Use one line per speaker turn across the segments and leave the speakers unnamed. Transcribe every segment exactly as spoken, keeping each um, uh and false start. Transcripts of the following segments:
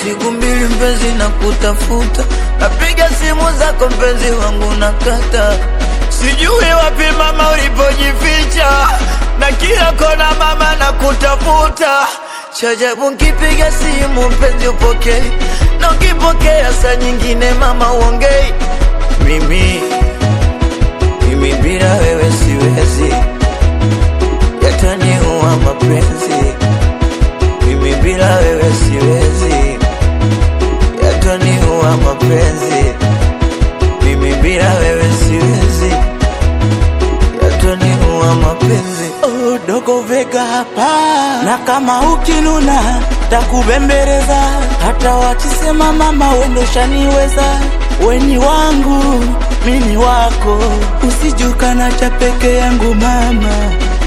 siku mbili mpenzi na kutafuta, napiga simu zako mpenzi wangu nakata. Sijui wapi mama ulipojificha, na kila kona mama na kutafuta. Chajabu nkipiga simu mpenzi upokei, na ukipokea saa nyingine mama uongei. Mimi, mimi bila wewe siwezi, yataniua mapenzi. Mimi bila wewe siwezi, yataniua mapenzi. Mimi bila wewe siwezi, yataniua mapenzi.
Oh, Dogo Vega hapa, na kama ukinuna takubembeleza. Hata wakisema mama wendo shaniweza, weni wangu mimi wako, usijukana cha peke yangu mama.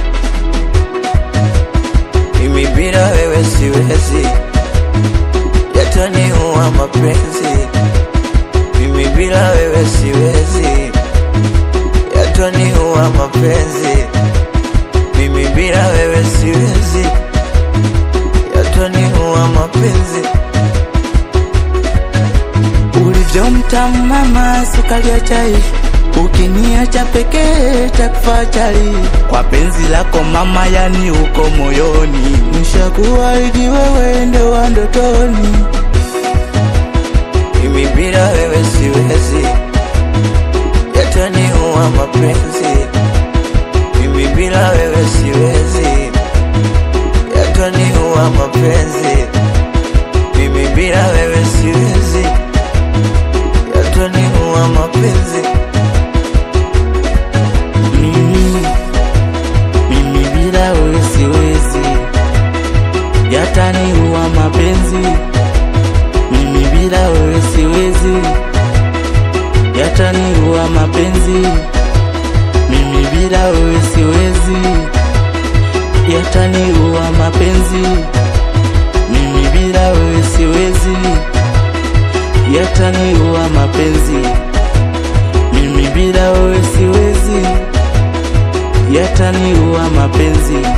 Mimi bila wewe siwezi, yataniua mapenzi. Mimi bila wewe siwezi, yataniua mapenzi. Mimi bila wewe siwezi, yataniua mapenzi.
Ulivyo mtamu mama, sukari ya chai, ukiniacha pekee takufa chali. Kwa penzi lako mama, yani uko moyoni, nishakuahidi wewe ndo wa ndotoni.
Mimi bila wewe siwezi, yataniua mapenzi. Mimi bila wewe siwezi, yataniua mapenzi. Mimi bila wewe siwezi, yataniua mapenzi.
Mimi, mimi bila wewe siwezi, yataniua mapenzi. Mimi bila wewe siwezi, yataniua mapenzi. Mimi bila wewe siwezi, yataniua mapenzi. Mimi bila wewe siwezi, yataniua mapenzi. Mimi bila wewe siwezi, yataniua mapenzi.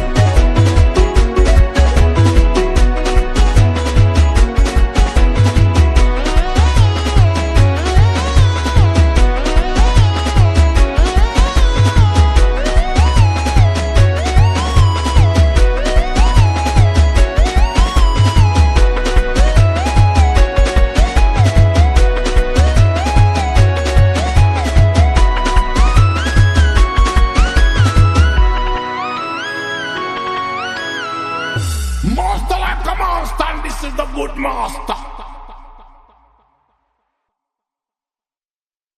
Master like a monster, and this is the good master.